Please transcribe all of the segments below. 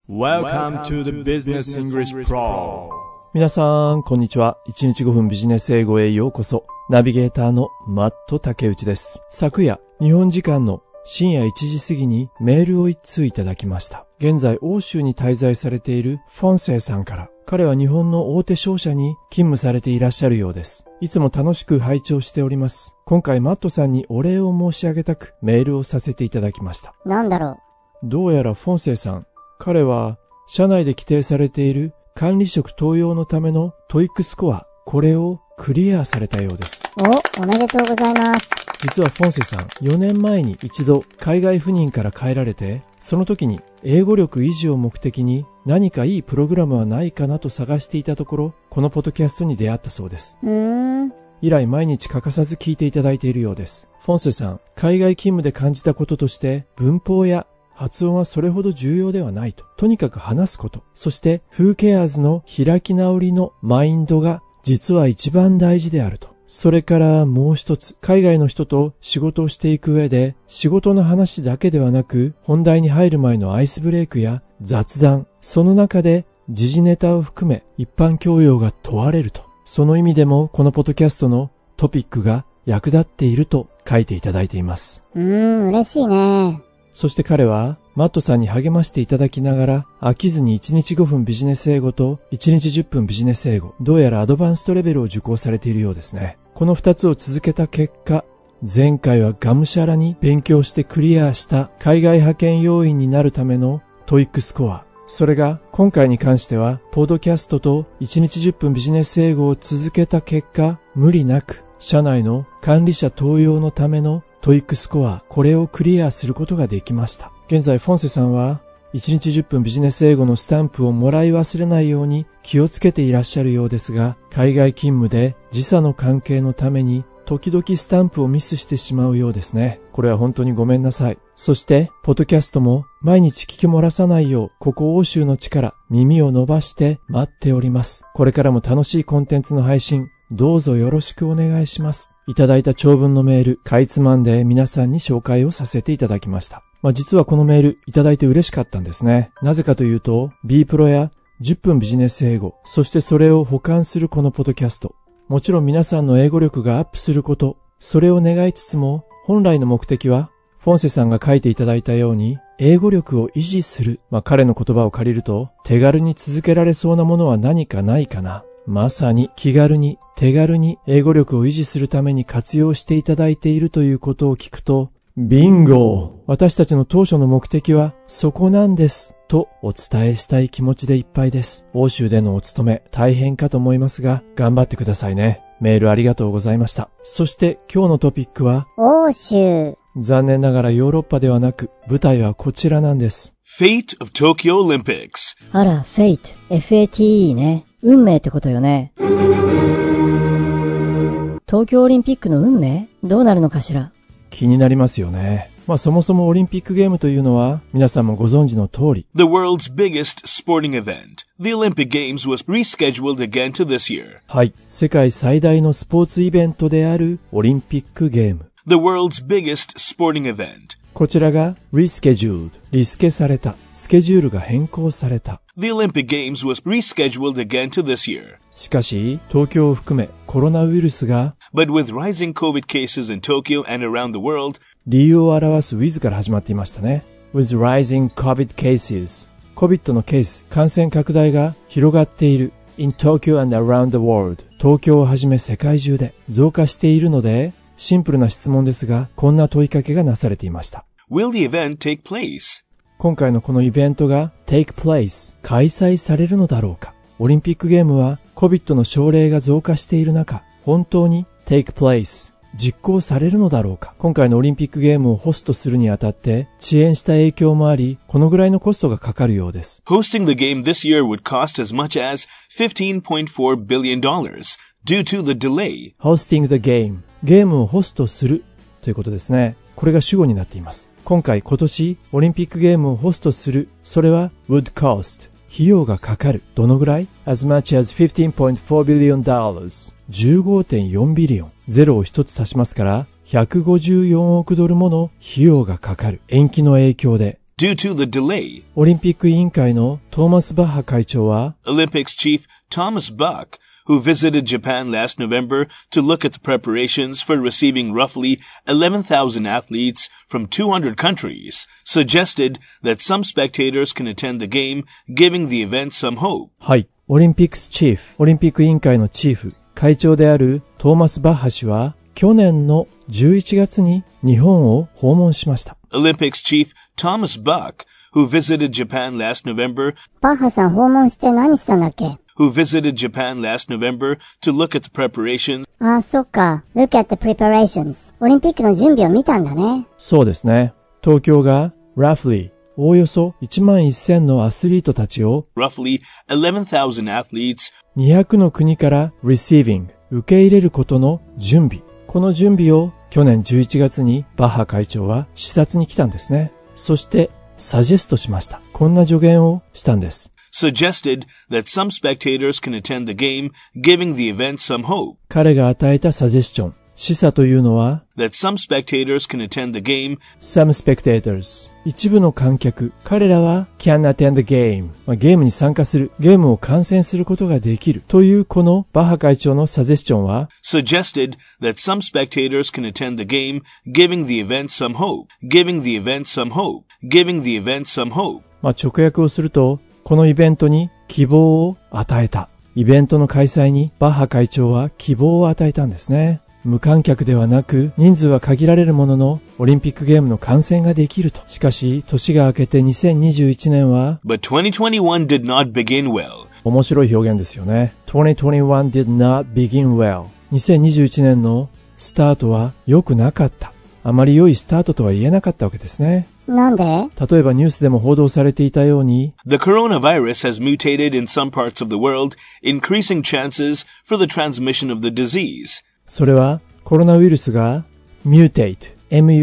Welcome to the Business English Pro。 皆さん、こんにちは。1日5分ビジネス英語へようこそ。ナビゲーターのマット竹内です。昨夜、日本時間の深夜1時過ぎにメールを1通いただきました。現在、欧州に滞在されているフォンセイさんから、彼は日本の大手商社に勤務されていらっしゃるようです。いつも楽しく拝聴しております。今回マットさんにお礼を申し上げたくメールをさせていただきました。 なんだろう。どうやらフォンセイさん、彼は社内で規定されている管理職登用のためのトイックスコア、これをクリアされたようです。 おめでとうございます。 実はフォンセさん、4年前に一度海外赴任から帰られて、その時に英語力維持を目的に何かいいプログラムはないかなと探していたところ、このポッドキャストに出会ったそうです。以来毎日欠かさず聞いていただいているようです。フォンセさん、海外勤務で感じたこととして、文法や発音はそれほど重要ではないと。とにかく話すこと。そして、Who caresの開き直りのマインドが実は一番大事であると。それからもう一つ、海外の人と仕事をしていく上で、仕事の話だけではなく、本題に入る前のアイスブレイクや雑談、その中で時事ネタを含め一般教養が問われると。その意味でもこのポッドキャストのトピックが役立っていると書いていただいています。 嬉しいね。 そして彼はマットさんに励ましていただきながら飽きずに1日5分ビジネス英語と1日10分ビジネス英語、どうやらアドバンストレベルを受講されているようですね。この2つを続けた結果、前回はがむしゃらに勉強してクリアした海外派遣要員になるためのトイックスコア。それが今回に関してはポッドキャストと1日10分ビジネス英語を続けた結果、無理なく社内の管理者登用のためのトイックスコア、これをクリアすることができました。現在フォンセさんは1日10分ビジネス英語のスタンプをもらい忘れないように気をつけていらっしゃるようですが、海外勤務で時差の関係のために時々スタンプをミスしてしまうようですね。これは本当にごめんなさい。そしてポッドキャストも毎日聞き漏らさないよう、ここ欧州の力、耳を伸ばして待っております。これからも楽しいコンテンツの配信、どうぞよろしくお願いします。いただいた長文のメール、かいつまんで皆さんに紹介をさせていただきました。実はこのメールいただいて嬉しかったんですね。なぜかというと、B プロや10分ビジネス英語、そしてそれを補完するこのポッドキャスト。もちろん皆さんの英語力がアップすること、それを願いつつも、本来の目的は、フォンセさんが書いていただいたように、英語力を維持する。彼の言葉を借りると、手軽に続けられそうなものは何かないかな。まさに気軽に手軽に英語力を維持するために活用していただいているということを聞くと、ビンゴ！私たちの当初の目的はそこなんですとお伝えしたい気持ちでいっぱいです。欧州でのお勤め大変かと思いますが頑張ってくださいね。メールありがとうございました。そして今日のトピックは欧州。 残念ながらヨーロッパではなく舞台はこちらなんです。 Fate of Tokyo Olympics。 あら、Fate、F-A-T-E ね。運命ってことよね。東京オリンピックの運命？どうなるのかしら。 気になりますよね。そもそもオリンピックゲームというのは皆さんもご存知の通り The world's biggest sporting event, the Olympic Games was rescheduled again to this year. はい、世界最大のスポーツイベントであるオリンピックゲーム The world's biggest sporting event. こちらが rescheduled、リスケされた、スケジュールが変更された。 The Olympic Games was rescheduled again to this year. しかし東京を含めコロナウイルスが But with rising COVID cases in Tokyo and around the world, 理由を表す with から始まっていましたね。With rising COVID cases、 COVID のケース、感染拡大が広がっている in Tokyo and around the world、 東京をはじめ世界中で増加しているので、シンプルな質問ですが、こんな問いかけがなされていました。 Will the event take place? 今回のこのイベントが take place、 開催されるのだろうか。オリンピックゲームは COVID の症例が増加している中、本当にtake place、 実行されるのだろうか。今回のオリンピックゲームをホストするにあたって遅延した影響もあり、このぐらいのコストがかかるようです。 Hosting the game this year would cost as much as $15.4 billion due to the delay. Hosting the game、 ゲームをホストするということですね。これが主語になっています。今年オリンピックゲームをホストする、それは would cost、費用がかかる。どのぐらい？ As much as $15.4 billion。 15.4 ビリオン。ゼロを一つ足しますから、154億ドルもの費用がかかる。延期の影響で。 due to the delay. オリンピック委員会のトーマス・バッハ会長は、 Olympics chief Thomas Bach, who visited Japan last November to look at the preparations for receiving roughly 11,000 athletes from 200 countries, suggested that some spectators can attend the game, giving the event some hope. はい。オリンピックスチーフ、オリンピック委員会のチーフ、会長であるトーマス・バッハ氏は、去年の11月に日本を訪問しました。 Olympics chief Thomas Bach, who visited Japan last November, バッハさん訪問して何したんだっけ？ who visited Japan last November to look at the preparations. ああ、そっか。Look at the preparations. オリンピックの準備を見たんだね。 そうですね。東京が roughly おおよそ11,000のアスリートたちを roughly 11,000 athletes 200の国から receiving 受け入れることの準備。この準備を去年11月にバッハ会長は視察に来たんですね。そしてサジェストしました。こんな助言をしたんです。 suggested that some spectators can attend the game, giving the event some hope. 彼が与えたサジェスチョン。示唆というのは that some spectators can attend the game, some spectators 一部の観客彼らは can attend the game、ゲームに参加するゲームを観戦することができるというこのバッハ会長のサジェスチョンは suggested that some spectators can attend the game, giving the event some hope, giving the event some hope, giving the event some hope. 直訳をするとこのイベントに希望を与えたイベントの開催にバッハ会長は希望を与えたんですね。無観客ではなく人数は限られるもののオリンピックゲームの観戦ができると。しかし年が明けて2021年は But 2021 did not begin well. 面白い表現ですよね。2021 did not begin well. 2021年のスタートは良くなかった。あまり良いスタートとは言えなかったわけですね。 なんで？ 例えばニュースでも報道されていたように The coronavirus has mutated in some parts of the world, increasing chances for the transmission of the disease. それはコロナウイルスが mutate,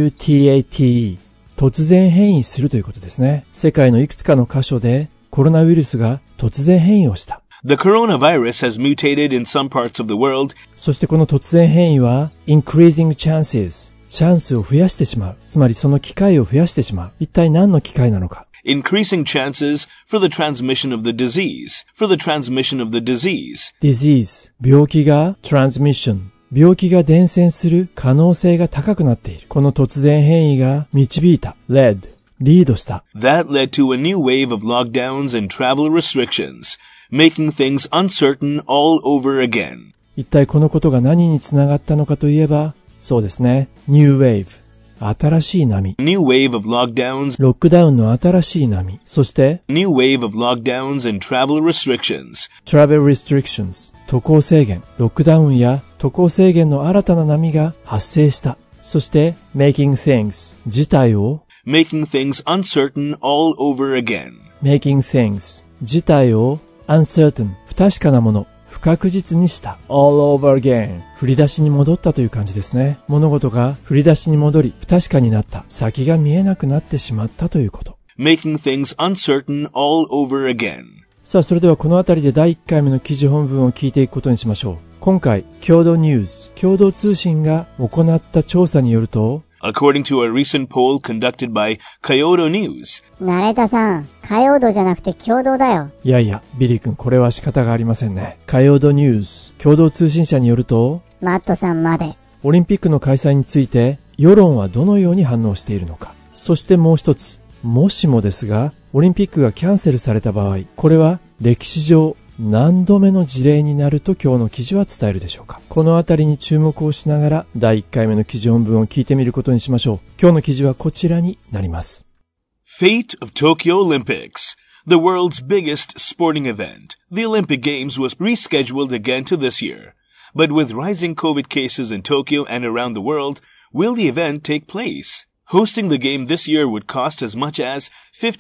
M-U-T-A-T-E 突然変異するということですね。世界のいくつかの箇所でコロナウイルスが突然変異をした。 The coronavirus has mutated in some parts of the world. そしてこの突然変異は increasing chances チャンスを増やしてしまう。つまりその機会を増やしてしまう。一体何の機会なのか。 Increasing chances for the transmission of the disease. For the transmission of the disease. disease 病気が transmission病気が伝染する可能性が高くなっている。この突然変異が導いた led リードした。 That led to a new wave of lockdowns and travel restrictions, making things uncertain all over again. 一体このことが何につながったのかといえば、そうですね。New wave 新しい波。 New wave of lockdowns. ロックダウンの新しい波。そして New wave of lockdowns and travel restrictions. Travel restrictions 渡航制限。ロックダウンや渡航制限の新たな波が発生した。そして Making things 事態を Making things uncertain all over again. Making things 事態を uncertain 不確かなもの。不確実にした。all over again 振り出しに戻ったという感じですね。物事が振り出しに戻り不確かになった。先が見えなくなってしまったということ。 Making things uncertain all over again. さあそれではこのあたりで第1回目の記事本文を聞いていくことにしましょう。今回共同ニュース共同通信が行った調査によると According to a recent poll conducted by Kyodo News. ナレーターさん、火曜度じゃなくて共同だよ。 いやいや、ビリー君、これは仕方がありませんね。カヨードニュース、共同通信社によると、 マットさんまで。 オリンピックの開催について、世論はどのように反応しているのか。そしてもう一つ、もしもですが、オリンピックがキャンセルされた場合、これは歴史上、何度目の事例になると今日の記事は伝えるでしょうか。このあたりに注目をしながら第1回目の記事本文を聞いてみることにしましょう。今日の記事はこちらになります。 Fate of Tokyo Olympics. The world's biggest sporting event, the Olympic Games was rescheduled again to this year. But with rising COVID cases in Tokyo and around the world, will the event take place? Hosting the game this year would cost as much as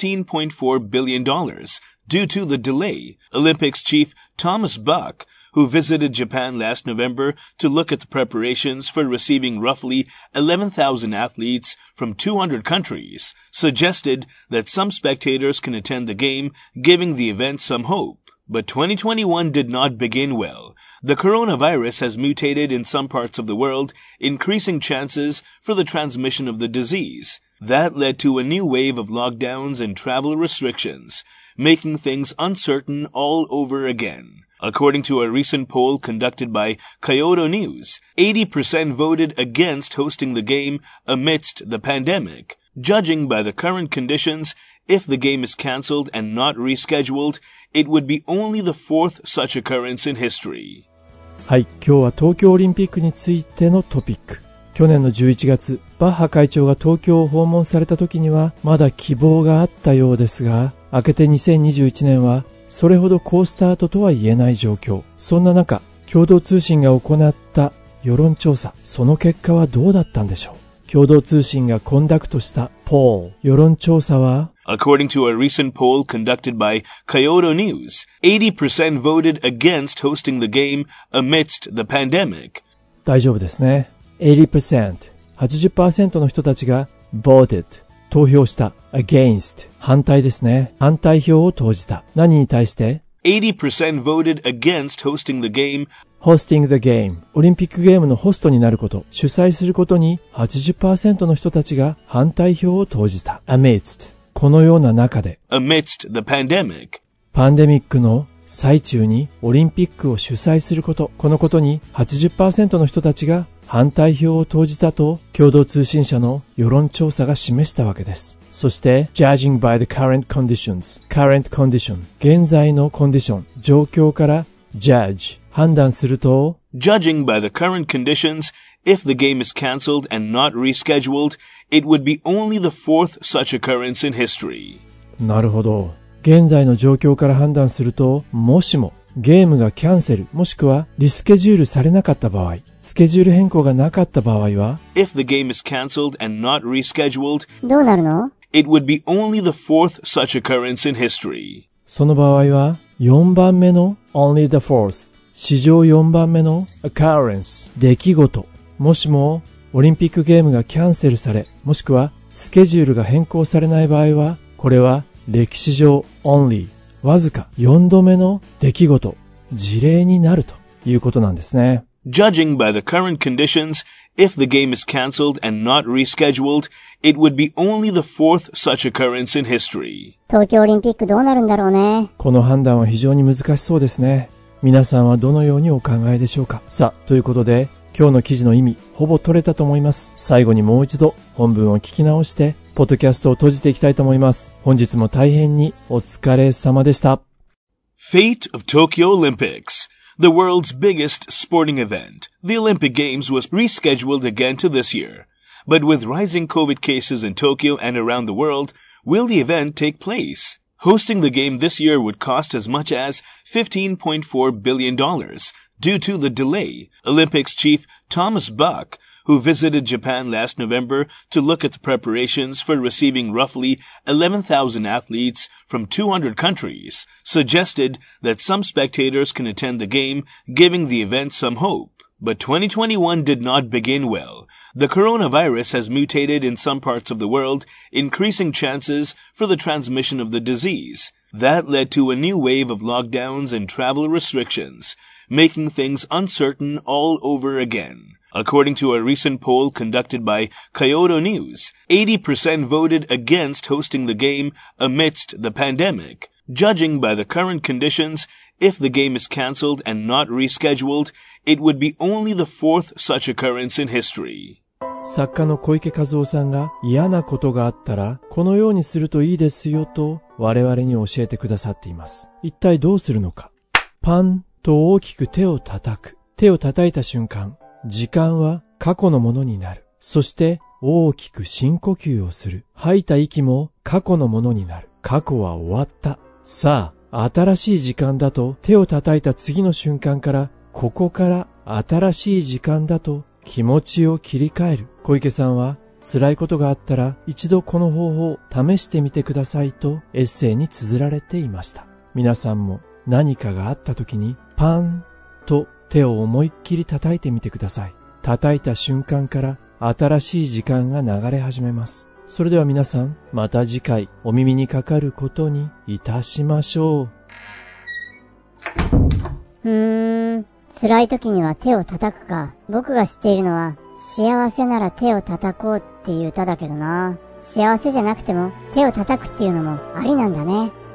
$15.4 billion. Due to the delay, Olympics chief Thomas Bach, who visited Japan last November to look at the preparations for receiving roughly 11,000 athletes from 200 countries, suggested that some spectators can attend the game, giving the event some hope. But 2021 did not begin well. The coronavirus has mutated in some parts of the world, increasing chances for the transmission of the disease. That led to a new wave of lockdowns and travel restrictions, making things uncertain all over again. According to a recent poll conducted by Kyodo News, 80% voted against hosting the game amidst the pandemic. Judging by the current conditions, if the game is cancelled and not rescheduled, it would be only the fourth such occurrence in history. はい、今日は東京オリンピックについてのトピック。去年の11月、バッハ会長が東京を訪問された時にはまだ希望があったようですが、明けて2021年はそれほど好スタートとは言えない状況。そんな中、共同通信が行った世論調査、その結果はどうだったんでしょう。共同通信がコンダクトしたポール、世論調査は According to a recent poll conducted by Kyodo News, 80% voted against hosting the game amidst the pandemic. 大丈夫ですね。80%、80% の人たちが voted、投票した、against、反対ですね。反対票を投じた。何に対して 80% voted against hosting the game, hosting the game、オリンピックゲームのホストになること、主催することに 80% の人たちが反対票を投じた。amidst、このような中で amidst the pandemic. パンデミックの最中にオリンピックを主催すること、このことに 80% の人たちが反対票を投じたと共同通信社の世論調査が示したわけです。そして judging by the current conditions、current condition、現在のコンディション、状況から judge、判断すると Judging by the current conditions, if the game is cancelled and not rescheduled, it would be only the fourth such occurrence in history. なるほど。現在の状況から判断すると、もしもゲームがキャンセルもしくはリスケジュールされなかった場合、スケジュール変更がなかった場合は If the game is cancelled and not rescheduled, どうなるの？ it would be only the fourth such occurrence in history. その場合は4番目の only the fourth、史上4番目の occurrence、出来事。もしもオリンピックゲームがキャンセルされ、もしくはスケジュールが変更されない場合は、これは歴史上 only、わずか4度目の出来事、事例になるということなんですね。 Judging by the current conditions, if the game is cancelled and not rescheduled, it would be only the fourth such occurrence in history. 東京オリンピックどうなるんだろうね。 この判断は非常に難しそうですね。皆さんはどのようにお考えでしょうか。さあ、ということで、今日の記事の意味、ほぼ取れたと思います。最後にもう一度本文を聞き直して、ポッドキャストを閉じていきたいと思います。本日も大変にお疲れ様でした。 Fate of Tokyo Olympics. The world's biggest sporting event, the Olympic Games, was rescheduled again to this year. But with rising COVID cases in Tokyo and around the world, will the event take place? Hosting the game this year would cost as much as $15.4 billion due to the delay. Olympics chief Thomas Bach, who visited Japan last November to look at the preparations for receiving roughly 11,000 athletes from 200 countries, suggested that some spectators can attend the game, giving the event some hope. But 2021 did not begin well. The coronavirus has mutated in some parts of the world, increasing chances for the transmission of the disease. That led to a new wave of lockdowns and travel restrictions, making things uncertain all over again. According to a recent poll conducted by Kyodo News, 80% voted against hosting the game amidst the pandemic. Judging by the current conditions, if the game is cancelled and not rescheduled, it would be only the fourth such occurrence in history. 作家の小池和夫さんが嫌なことがあったらこのようにするといいですよと我々に教えてくださっています。一体どうするのか。パンと大きく手を叩く。手を叩いた瞬間、時間は過去のものになる。そして大きく深呼吸をする。吐いた息も過去のものになる。過去は終わった。さあ、新しい時間だと手を叩いた次の瞬間から、ここから新しい時間だと気持ちを切り替える。小池さんは辛いことがあったら一度この方法を試してみてくださいとエッセイに綴られていました。皆さんも何かがあった時にパンと手を思いっきり叩いてみてください。叩いた瞬間から新しい時間が流れ始めます。それでは皆さん、また次回お耳にかかることにいたしましょう。辛い時には手を叩くか。僕が知っているのは、幸せなら手を叩こうっていう歌だけどな。 幸せじゃなくても手を叩くっていうのもありなんだね。